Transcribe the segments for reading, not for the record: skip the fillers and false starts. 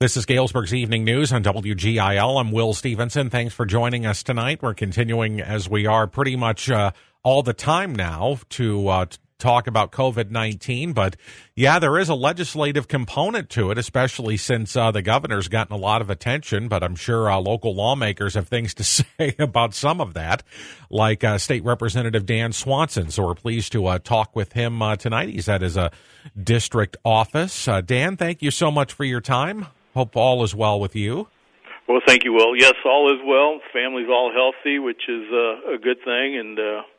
This is Galesburg's Evening News on WGIL. I'm Will Stevenson. Thanks for joining us tonight. We're continuing, as we are pretty much all the time now, to talk about COVID-19. But, yeah, there is a legislative component to it, especially since the governor's gotten a lot of attention. But I'm sure local lawmakers have things to say about some of that, like State Representative Dan Swanson. So we're pleased to talk with him tonight. He's at his district office. Dan, thank you so much for your time. Hope all is well with you. Well, thank you, Will. Yes, all is well. Family's all healthy, which is a good thing, and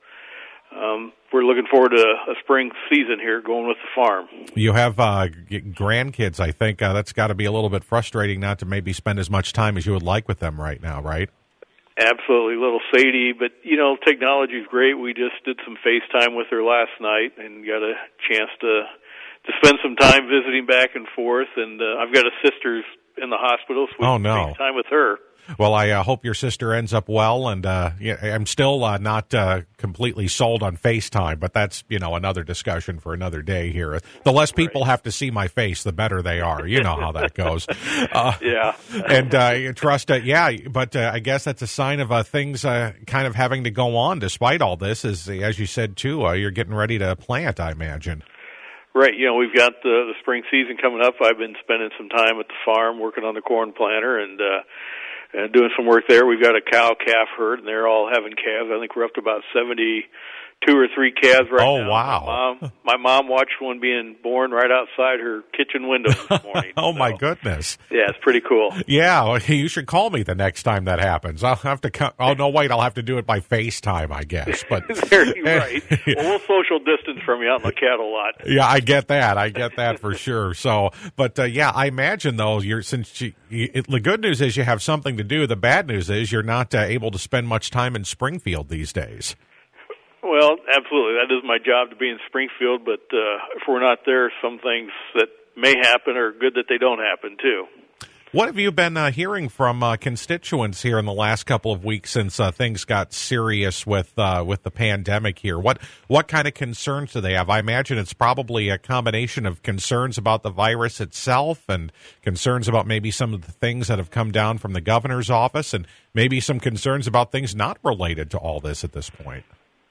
we're looking forward to a spring season here going with the farm. You have grandkids, I think. That's got to be a little bit frustrating not to maybe spend as much time as you would like with them right now, right? Absolutely, little Sadie. But, you know, technology's great. We just did some FaceTime with her last night and got a chance to spend some time visiting back and forth. And I've got a sister's in the hospital, so we can FaceTime with her. Well, I hope your sister ends up well, and I'm still not completely sold on FaceTime, but that's, another discussion for another day here. The less people have to see my face, the better they are. You know how that goes. Yeah. And trust, but I guess that's a sign of things kind of having to go on despite all this, as you said, too. You're getting ready to plant, I imagine. Right. We've got the spring season coming up. I've been spending some time at the farm working on the corn planter and doing some work there. We've got a cow-calf herd, and they're all having calves. I think we're up to about 72 or 3 calves right now. Oh, wow. My mom watched one being born right outside her kitchen window this morning. My goodness. Yeah, it's pretty cool. Yeah, well, you should call me the next time that happens. I'll have to I'll have to do it by FaceTime, I guess. But right. Well, we'll social distance from you out in the cattle lot. Yeah, I get that for sure. So, but I imagine though, the good news is you have something to do. The bad news is you're not able to spend much time in Springfield these days. Well, absolutely. That is my job to be in Springfield, but if we're not there, some things that may happen are good that they don't happen, too. What have you been hearing from constituents here in the last couple of weeks since things got serious with the pandemic here? What kind of concerns do they have? I imagine it's probably a combination of concerns about the virus itself and concerns about maybe some of the things that have come down from the governor's office and maybe some concerns about things not related to all this at this point.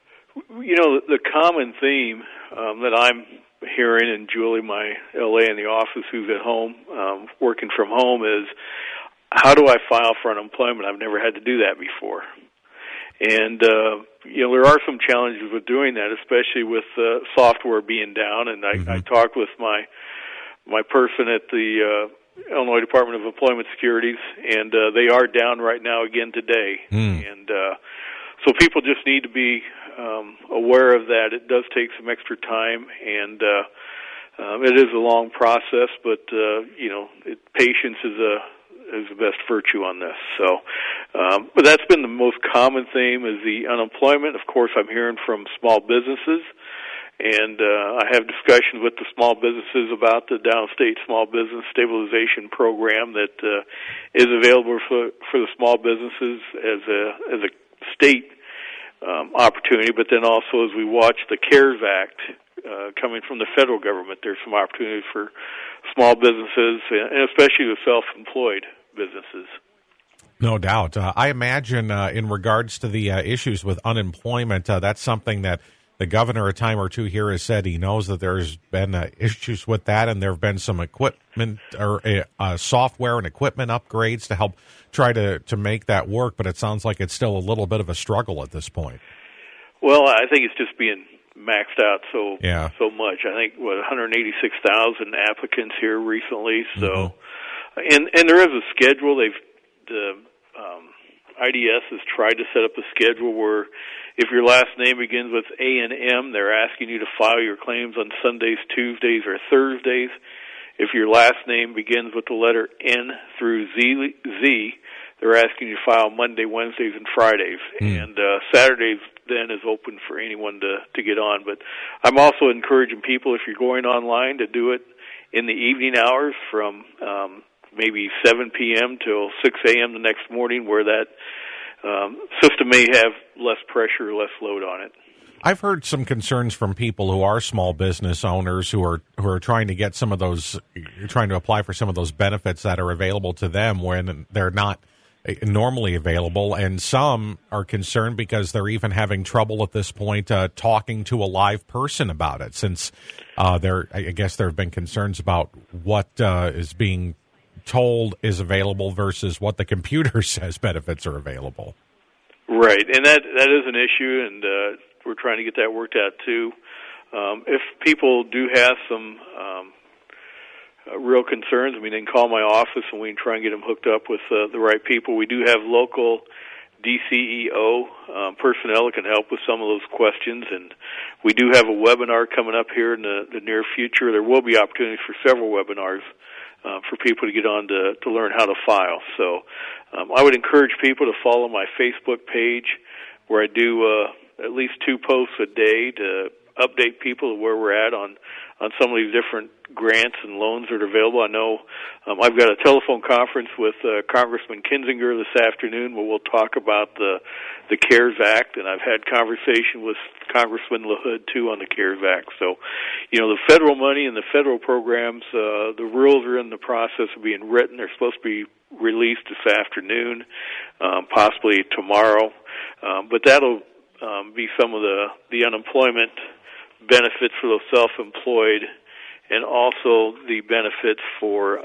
The common theme that I'm hearing, and Julie, my LA in the office, who's at home, working from home, is how do I file for unemployment? I've never had to do that before. And, there are some challenges with doing that, especially with software being down. And I talked with my person at the Illinois Department of Employment Securities, and they are down right now again today. And so people just need to be aware of that. It does take some extra time, and it is a long process, but patience is the best virtue on this. So, but that's been the most common theme is the unemployment. Of course, I'm hearing from small businesses, and I have discussions with the small businesses about the Downstate Small Business Stabilization Program that is available for the small businesses as a state opportunity, but then also as we watch the CARES Act coming from the federal government, there's some opportunities for small businesses and especially the self-employed businesses. No doubt. I imagine in regards to the issues with unemployment, that's something that the governor a time or two here has said he knows that there's been issues with that, and there have been some equipment or software and equipment upgrades to help try to make that work, but it sounds like it's still a little bit of a struggle at this point. Well, I think it's just being maxed out so much. I think, 186,000 applicants here recently. So, and there is a schedule. The IDS has tried to set up a schedule where if your last name begins with A and M, they're asking you to file your claims on Sundays, Tuesdays, or Thursdays. If your last name begins with the letter N through Z, they're asking you to file Monday, Wednesdays, and Fridays. And Saturdays then is open for anyone to get on. But I'm also encouraging people, if you're going online, to do it in the evening hours from maybe 7 p.m. till 6 a.m. the next morning, where that system may have less pressure, less load on it. I've heard some concerns from people who are small business owners who are trying to get some of those, trying to apply for some of those benefits that are available to them when they're not normally available, and some are concerned because they're even having trouble at this point talking to a live person about it, since I guess there have been concerns about what is being told is available versus what the computer says benefits are available. Right, and that is an issue, and we're trying to get that worked out too. If people do have some real concerns, I mean, they can call my office and we can try and get them hooked up with the right people. We do have local DCEO personnel that can help with some of those questions, and we do have a webinar coming up here in the near future. There will be opportunities for several webinars for people to get on to learn how to file. So I would encourage people to follow my Facebook page, where I do at least 2 posts a day to update people of where we're at on some of these different grants and loans that are available. I know I've got a telephone conference with Congressman Kinzinger this afternoon where we'll talk about the CARES Act, and I've had conversation with Congressman LaHood too on the CARES Act. So, you know, the federal money and the federal programs, the rules are in the process of being written. They're supposed to be released this afternoon, possibly tomorrow, but that'll be some of the unemployment benefits for those self-employed, and also the benefits for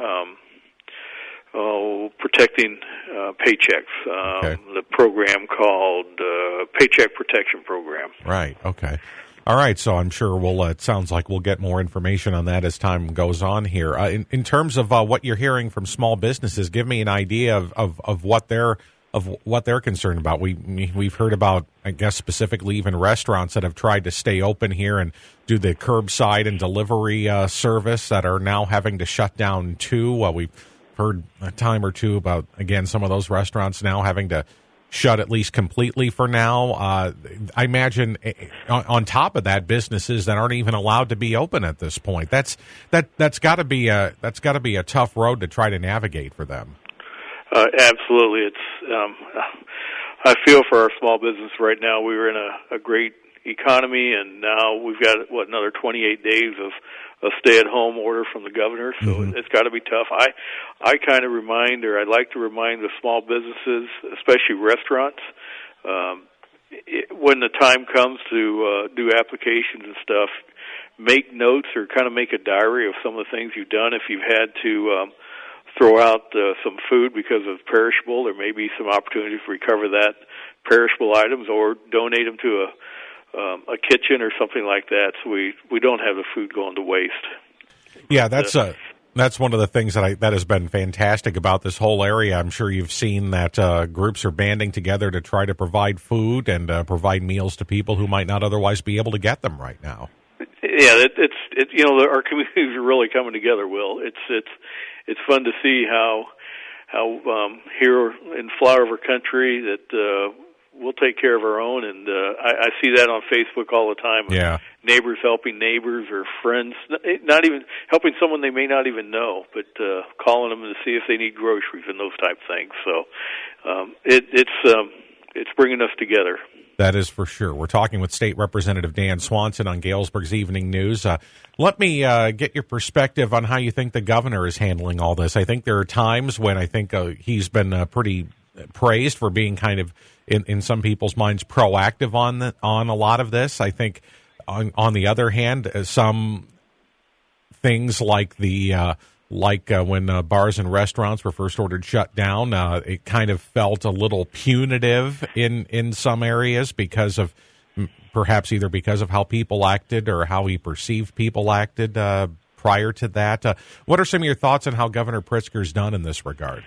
protecting paychecks. Okay. The program called Paycheck Protection Program. Right. Okay. All right. So I'm sure it sounds like we'll get more information on that as time goes on here. In terms of what you're hearing from small businesses, give me an idea of what they're concerned about. We've heard about, I guess, specifically even restaurants that have tried to stay open here and do the curbside and delivery service that are now having to shut down too. We've heard a time or two about, again, some of those restaurants now having to shut at least completely for now. I imagine on top of that, businesses that aren't even allowed to be open at this point. That's got to be a tough road to try to navigate for them. Absolutely. It's I feel for our small business right now. We were in a great economy, and now we've got, another 28 days of a stay-at-home order from the governor, so it's got to be tough. I'd like to remind the small businesses, especially restaurants, when the time comes to do applications and stuff, make notes or kind of make a diary of some of the things you've done. If you've had to throw out some food because of perishable, there may be some opportunity to recover that perishable items, or donate them to a kitchen or something like that, so we don't have the food going to waste. Yeah, that's one of the things that has been fantastic about this whole area. I'm sure you've seen that groups are banding together to try to provide food and provide meals to people who might not otherwise be able to get them right now. Yeah, it's our communities are really coming together, Will. It's fun to see how here in Flower River Country that we'll take care of our own, and I see that on Facebook all the time. Yeah, neighbors helping neighbors or friends, not even helping someone they may not even know, but calling them to see if they need groceries and those type of things. So it's bringing us together. That is for sure. We're talking with State Representative Dan Swanson on Galesburg's Evening News. Let me get your perspective on how you think the governor is handling all this. I think there are times when I think he's been pretty praised for being kind of, in some people's minds, proactive on a lot of this. I think, on the other hand, some things like when bars and restaurants were first ordered shut down, it kind of felt a little punitive in some areas because of perhaps either because of how people acted or how he perceived people acted prior to that. What are some of your thoughts on how Governor Pritzker's done in this regard?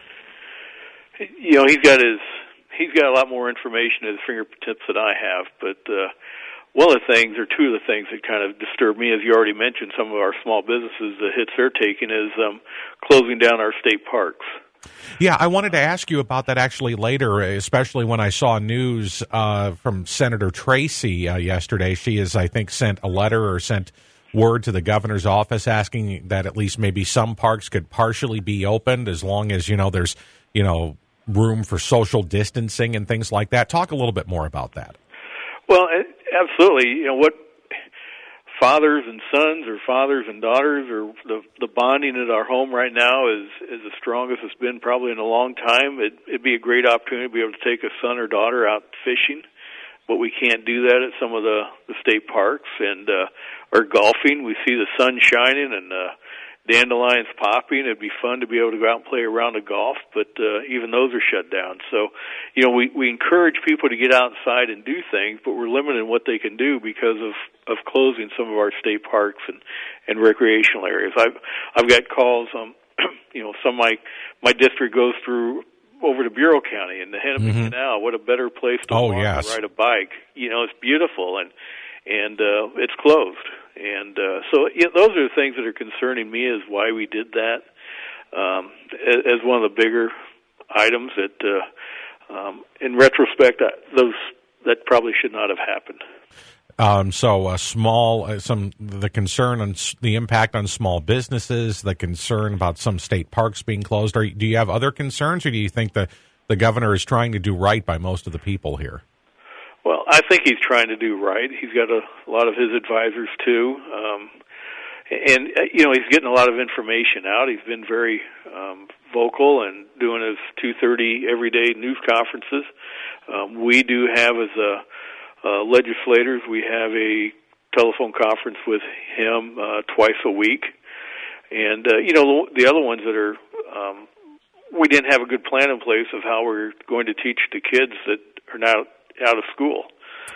You know, he's got a lot more information at his fingertips than I have, but one of the things, or two of the things that kind of disturb me, as you already mentioned, some of our small businesses, the hits they're taking is closing down our state parks. Yeah, I wanted to ask you about that actually later, especially when I saw news from Senator Tracy yesterday. She has, I think, sent a letter or sent word to the governor's office asking that at least maybe some parks could partially be opened as long as, there's, room for social distancing and things like that. Talk a little bit more about that. Well, Absolutely. What fathers and sons or fathers and daughters, or the bonding at our home right now is the strongest it's been probably in a long time. It'd be a great opportunity to be able to take a son or daughter out fishing, but we can't do that at some of the state parks. And or golfing, we see the sun shining and dandelions popping. It'd be fun to be able to go out and play a round of golf, but even those are shut down. So, we encourage people to get outside and do things, but we're limited in what they can do because of closing some of our state parks and recreational areas. I've got calls. Some of my district goes through over to Bureau County and the Hennepin Canal. What a better place to walk and ride a bike. It's beautiful, and it's closed. And so those are the things that are concerning me, is why we did that as one of the bigger items that, in retrospect, that probably should not have happened. The concern on the impact on small businesses, the concern about some state parks being closed. Do you have other concerns, or do you think the governor is trying to do right by most of the people here? Well, I think he's trying to do right. He's got a lot of his advisors too, and he's getting a lot of information out. He's been very vocal and doing his 2:30 everyday news conferences. We do have, as legislators, we have a telephone conference with him twice a week, and the other ones that are we didn't have a good plan in place of how we're going to teach the kids that are now out of school.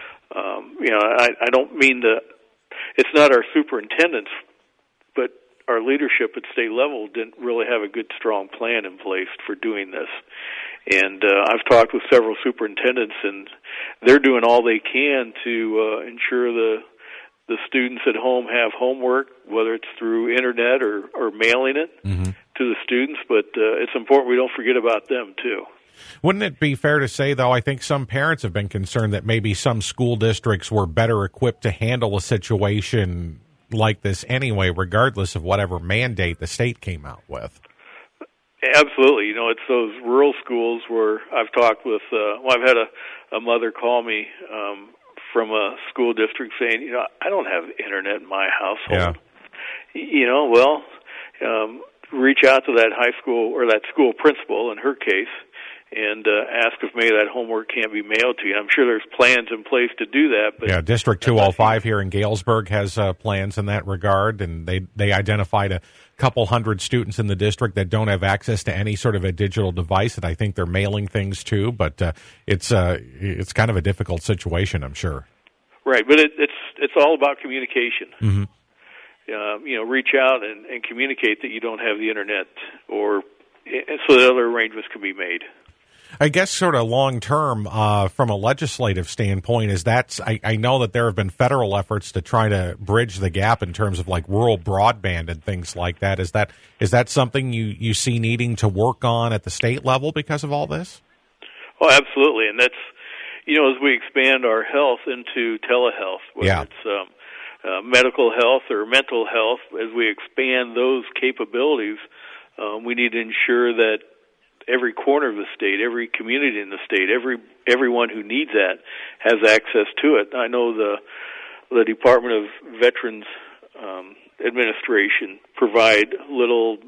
I don't mean it's not our superintendents, but our leadership at state level didn't really have a good, strong plan in place for doing this. And I've talked with several superintendents, and they're doing all they can to ensure the students at home have homework, whether it's through internet or mailing it to the students. But it's important we don't forget about them, too. Wouldn't it be fair to say, though, I think some parents have been concerned that maybe some school districts were better equipped to handle a situation like this anyway, regardless of whatever mandate the state came out with? Absolutely. It's those rural schools where I've talked with, I've had a mother call me from a school district saying, I don't have internet in my household. Yeah. Reach out to that high school or that school principal, in her case, and ask if maybe that homework can't be mailed to you. I'm sure there's plans in place to do that. But yeah, District 205 here in Galesburg has plans in that regard, and they identified a couple hundred students in the district that don't have access to any sort of a digital device that I think they're mailing things to, but it's kind of a difficult situation, I'm sure. Right, but it's all about communication. Reach out and communicate that you don't have the internet, or so that other arrangements can be made. I guess sort of long-term, from a legislative standpoint, I know that there have been federal efforts to try to bridge the gap in terms of like rural broadband and things like that. Is that something you see needing to work on at the state level because of all this? Oh, absolutely. And that's, as we expand our health into telehealth, whether it's medical health or mental health, as we expand those capabilities, we need to ensure that every corner of the state, every community in the state, everyone who needs that has access to it. I know the Department of Veterans Administration provide little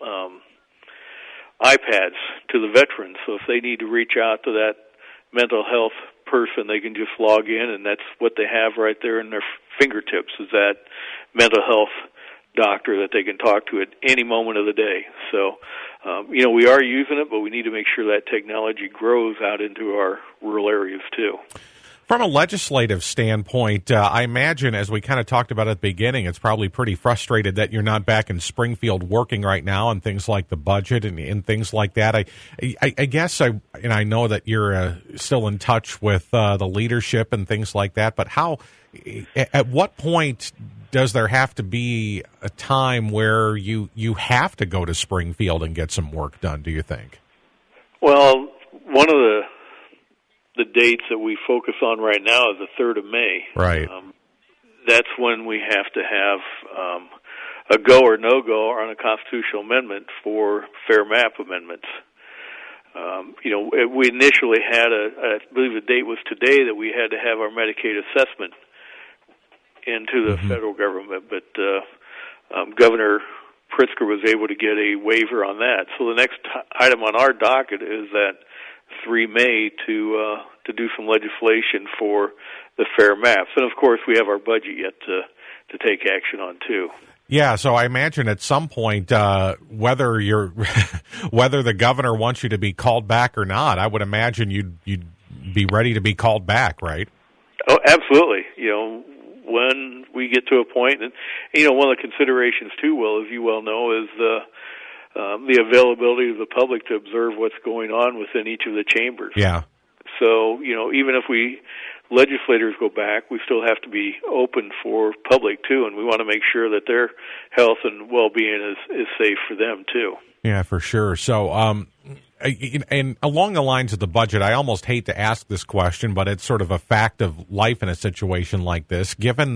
iPads to the veterans, so if they need to reach out to that mental health person, they can just log in, and that's what they have right there in their fingertips, is that mental health doctor that they can talk to at any moment of the day. So, we are using it, but we need to make sure that technology grows out into our rural areas too. From a legislative standpoint, I imagine, as we kind of talked about at the beginning, it's probably pretty frustrated that you're not back in Springfield working right now on things like the budget and things like that. I guess I know that you're still in touch with the leadership and things like that, but at what point does there have to be a time where you have to go to Springfield and get some work done, do you think? Well, one of the dates that we focus on right now is the 3rd of May. Right. That's when we have to have a go or no-go on a constitutional amendment for fair map amendments. We initially had I believe the date was today, that we had to have our Medicaid assessment into the federal government, but Governor Pritzker was able to get a waiver on that. So the next item on our docket is that 3 May to do some legislation for the fair maps, and of course we have our budget yet to take action on too. Yeah, so I imagine at some point, whether whether the governor wants you to be called back or not, I would imagine you'd be ready to be called back, right? Oh, absolutely. When we get to a point, and one of the considerations too, Will, as you well know, is the availability of the public to observe what's going on within each of the chambers. Yeah. So, even if legislators go back, we still have to be open for public too, and we want to make sure that their health and well-being is safe for them too. Yeah, for sure. So, and along the lines of the budget, I almost hate to ask this question, but it's sort of a fact of life in a situation like this. Given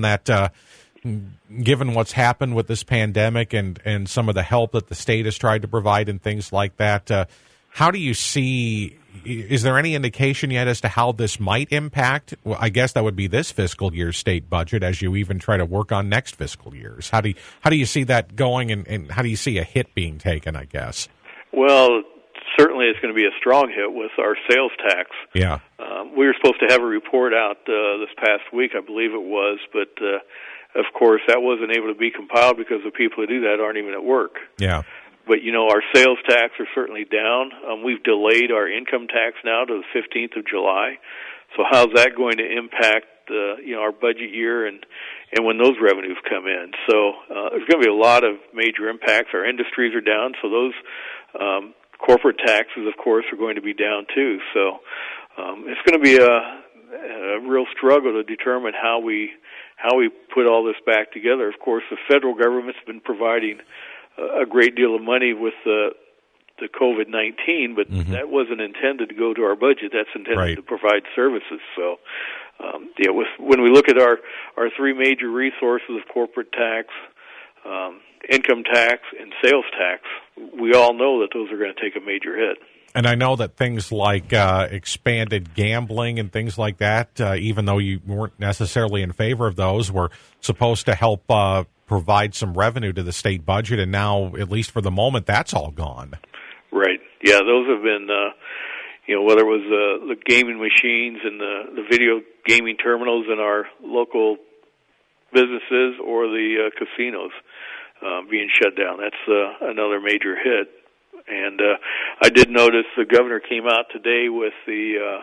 what's happened with this pandemic and some of the help that the state has tried to provide and things like that, how do you see? Is there any indication yet as to how this might impact? Well, I guess that would be this fiscal year's state budget as you even try to work on next fiscal year's. How do you see that going, and how do you see a hit being taken, I guess? Well, certainly it's going to be a strong hit with our sales tax. Yeah. We were supposed to have a report out this past week, I believe it was, but of course that wasn't able to be compiled because the people who do that aren't even at work. Yeah. But, our sales tax are certainly down. We've delayed our income tax now to the 15th of July. So how's that going to impact, our budget year and when those revenues come in? So there's going to be a lot of major impacts. Our industries are down, so those corporate taxes, of course, are going to be down too. So it's going to be a real struggle to determine how we put all this back together. Of course, the federal government's been providing a great deal of money with the COVID-19, but that wasn't intended to go to our budget. That's intended to provide services. So, when we look at our 3 major resources of corporate tax, income tax, and sales tax, we all know that those are going to take a major hit. And I know that things like expanded gambling and things like that, even though you weren't necessarily in favor of those, were supposed to help provide some revenue to the state budget, and now, at least for the moment, that's all gone. Right. Yeah, those have been, whether it was the gaming machines and the video gaming terminals in our local businesses or the casinos being shut down. That's another major hit. And I did notice the governor came out today with the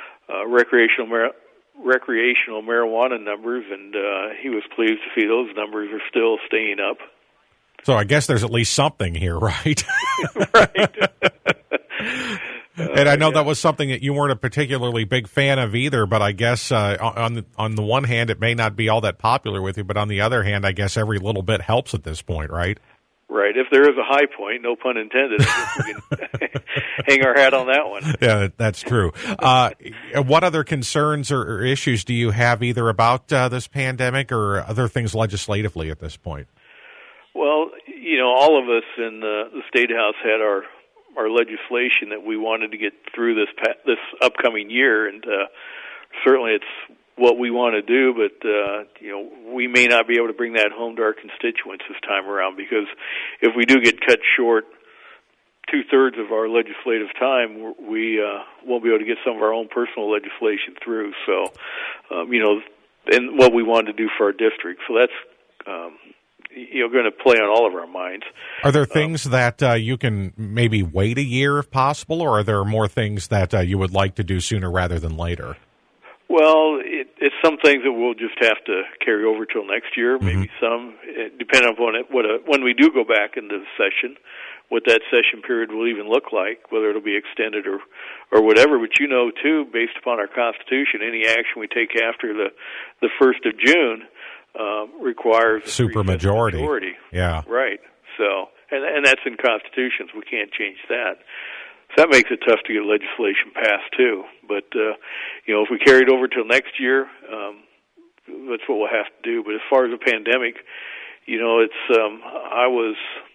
recreational marijuana numbers, and he was pleased to see those numbers are still staying up. So I guess there's at least something here, right? Right. And I know that was something that you weren't a particularly big fan of either, but I guess on the one hand, it may not be all that popular with you, but on the other hand, I guess every little bit helps at this point, right? Right. If there is a high point, no pun intended, I guess we can hang our hat on that one. Yeah, that's true. What other concerns or issues do you have either about this pandemic or other things legislatively at this point? Well, all of us in the State House had our legislation that we wanted to get through this upcoming year, and certainly it's what we want to do, but we may not be able to bring that home to our constituents this time around, because if we do get cut short 2/3 of our legislative time, we won't be able to get some of our own personal legislation through. So, and what we want to do for our district. So that's going to play on all of our minds. Are there things that you can maybe wait a year if possible, or are there more things that you would like to do sooner rather than later? Well, it's some things that we'll just have to carry over till next year. Maybe some, depending upon when we do go back into the session, what that session period will even look like, whether it'll be extended or whatever. But too, based upon our Constitution, any action we take after the 1st of June requires a supermajority. Yeah, right. So, and that's in constitutions. We can't change that. So that makes it tough to get legislation passed too. But if we carry it over till next year, that's what we'll have to do. But as far as the pandemic, it's I was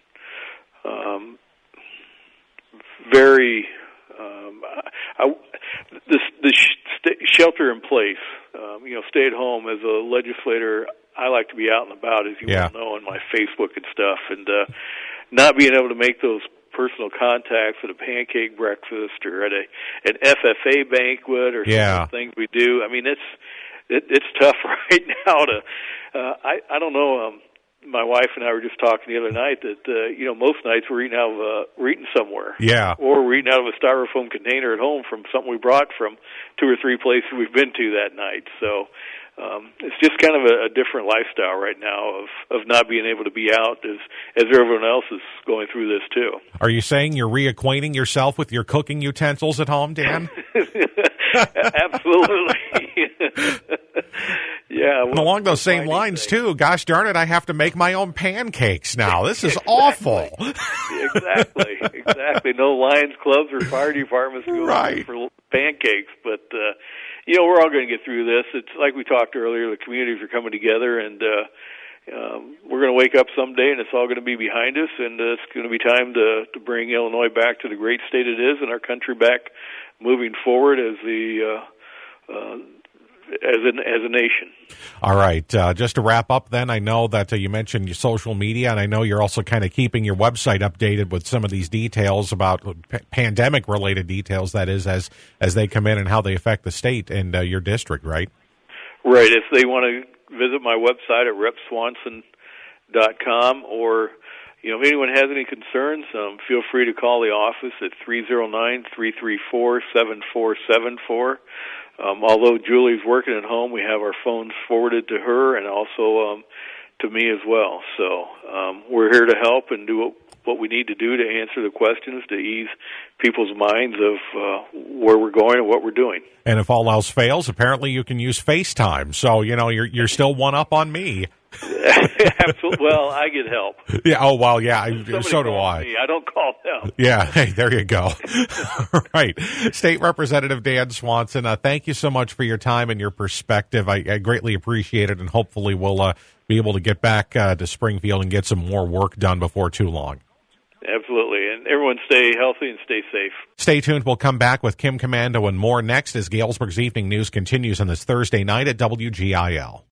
very the shelter in place. Stay at home as a legislator. I like to be out and about, as you Yeah. well know, on my Facebook and stuff, and not being able to make those personal contacts at a pancake breakfast or at an FFA banquet or some of the things we do. I mean, it's tough right now to. I don't know. My wife and I were just talking the other night that most nights we're eating somewhere, or we're eating out of a styrofoam container at home from something we brought from 2 or 3 places we've been to that night. So it's just kind of a different lifestyle right now of not being able to be out as everyone else is going through this too. Are you saying you're reacquainting yourself with your cooking utensils at home, Dan? Absolutely. Yeah. And along those same lines, too, gosh darn it, I have to make my own pancakes now. This is awful. Exactly. No Lions clubs or fire departments go for pancakes. But, we're all going to get through this. It's like we talked earlier, the communities are coming together, and we're going to wake up someday, and it's all going to be behind us, and it's going to be time to bring Illinois back to the great state it is and our country back moving forward as a nation. All right. Just to wrap up then, I know that you mentioned your social media, and I know you're also kind of keeping your website updated with some of these details about pandemic-related details, that is, as they come in and how they affect the state and your district, right? Right. If they want to visit my website at repswanson.com, or if anyone has any concerns, feel free to call the office at 309-334-7474. Although Julie's working at home, we have our phones forwarded to her and also to me as well. So we're here to help and do what we need to do to answer the questions, to ease people's minds of where we're going and what we're doing. And if all else fails, apparently you can use FaceTime. So, you're still one up on me. Absolutely. Well, I get help. Yeah. Oh, well, yeah. So do I. Me. I don't call them. Yeah. Hey, there you go. Right. State Representative Dan Swanson, thank you so much for your time and your perspective. I greatly appreciate it, and hopefully we'll be able to get back to Springfield and get some more work done before too long. Absolutely. And everyone stay healthy and stay safe. Stay tuned. We'll come back with Kim Komando and more next as Galesburg's Evening News continues on this Thursday night at WGIL.